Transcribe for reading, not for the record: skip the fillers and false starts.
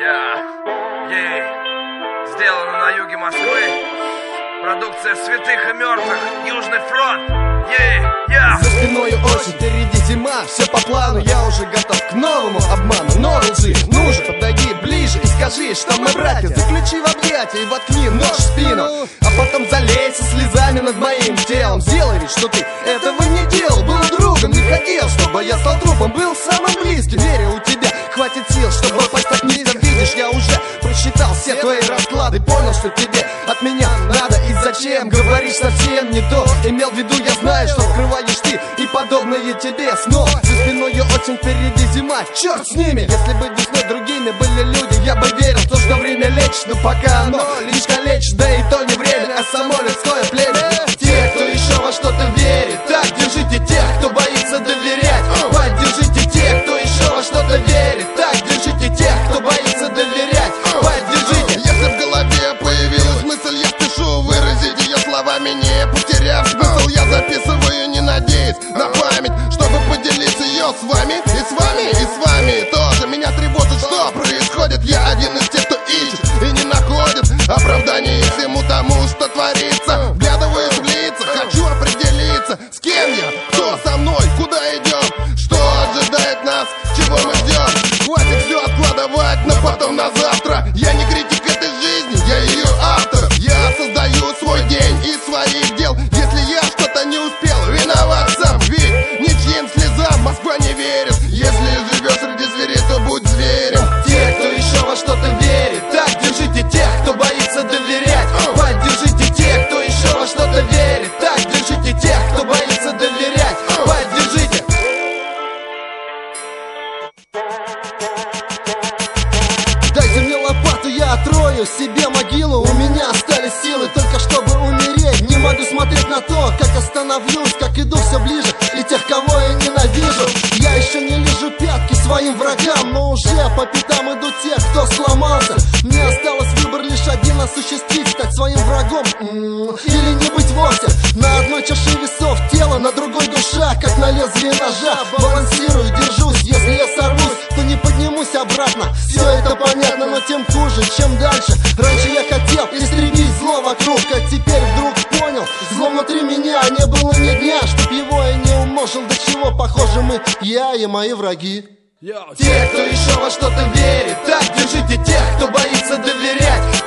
Сделано на юге Москвы. Продукция святых и мертвых. Южный фронт. За спиной осень, впереди зима. Все по плану, я уже готов к новому обману. Но лжи, ну же, подойди ближе и скажи, что мы братья. Заключи в объятия и воткни нож в спину. А потом залей со слезами над моим телом. Сделай вид, что ты этого не делал. Был другом, не хотел, чтобы я стал трупом. Был самым близким, верю, у тебя хватит сил, чтобы пасть так низко. Видишь, я уже просчитал все твои расклады. Понял, что тебе от меня надо и зачем. Говоришь совсем не то. Имел в виду, я знаю, что скрываешь ты и подобные тебе снова. За спиной осень, впереди зима, черт с ними. Если бы весной другими были люди, я бы верил в то, что время лечит. Но пока оно лишь калечит, да и то не время, а само людское племя. Те, кто еще во что-то верит, так держите тех, кто боится доверять. Поддержите тех, кто еще во что-то верит, так держите тех, кто боится доверять. Поддержите. Если в голове появилась мысль, я спешу выразить ее словами, не потеряв смысл. Я записываю, не надеясь на память, чтобы поделиться ее с вами, и с вами, и с вами тоже. Меня тревожит, что происходит. Я один из тех, кто ищет и не находит оправдание всему тому, что творится. Вглядываюсь в лица, хочу определиться, с кем я, кто со мной, куда идем, что ожидает нас, чего мы ждем. Хватит все откладывать на потом, на завтра. Я не критик этой жизни, я ее автор. Я создаю свой день из своих дел. Если я что-то не успел, виноват сам. Ведь ничьим слезам Москва не верит. Если живешь среди зверей, то будь зверем. Те, кто еще во что-то верит, так держите тех, кто боится доверять. Поддержите тех, кто еще во что-то верит, так держите тех, кто боится доверять. Поддержите. Дайте мне лопату, я отрою себе могилу. У меня остались силы только чтобы умереть. Не могу смотреть на то, как остановлюсь, как иду все ближе, и тех, кого я ненавижу. Я еще не лижу пятки своим врагам, но уже по пятам иду тех, кто сломался. Мне осталось выбор лишь один: осуществить, стать своим врагом или не быть вовсе. На одной чаше весов тело, на другой душа, как на лезвие ножа. Балансирую, держусь, если я сорвусь, то не поднимусь обратно. Все это понятно, но тем хуже, чем дальше. Раньше я хотел истребить зло вокруг, а теперь вдруг понял: зло внутри меня, не было ни дня, чтоб его я не умножил. До чего похожи мы, я и мои враги. Те, кто еще во что-то верит, так держите тех, кто боится доверять.